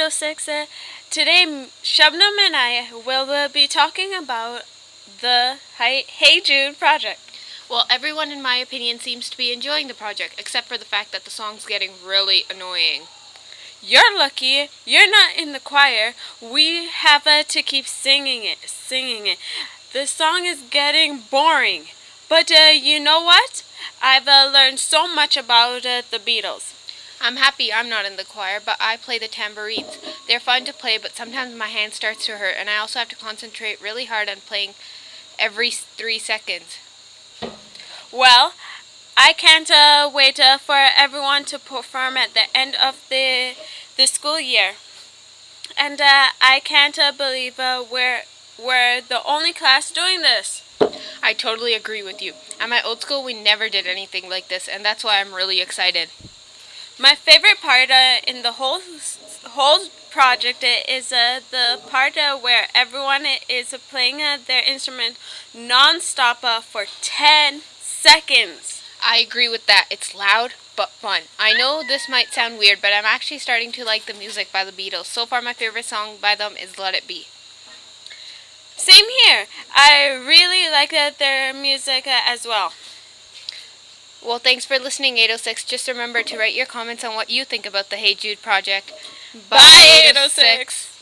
806. Today, Shabnam and I will be talking about the Hey Jude project. Well, everyone, in my opinion, seems to be enjoying the project, except for the fact that the song's getting really annoying. You're lucky. You're not in the choir. We have to keep singing it. The song is getting boring. But you know what? I've learned so much about the Beatles. I'm happy I'm not in the choir, but I play the tambourines. They're fun to play, but sometimes my hand starts to hurt, and I also have to concentrate really hard on playing every 3 seconds. Well, I can't wait for everyone to perform at the end of the school year. And I can't believe we're the only class doing this. I totally agree with you. At my old school, we never did anything like this, and that's why I'm really excited. My favorite part in the whole project is the part where everyone is playing their instrument non-stop for 10 seconds. I agree with that. It's loud, but fun. I know this might sound weird, but I'm actually starting to like the music by the Beatles. So far, my favorite song by them is Let It Be. Same here. I really like their music as well. Well, thanks for listening, 806. Just remember to write your comments on what you think about the Hey Jude project. Bye, 806.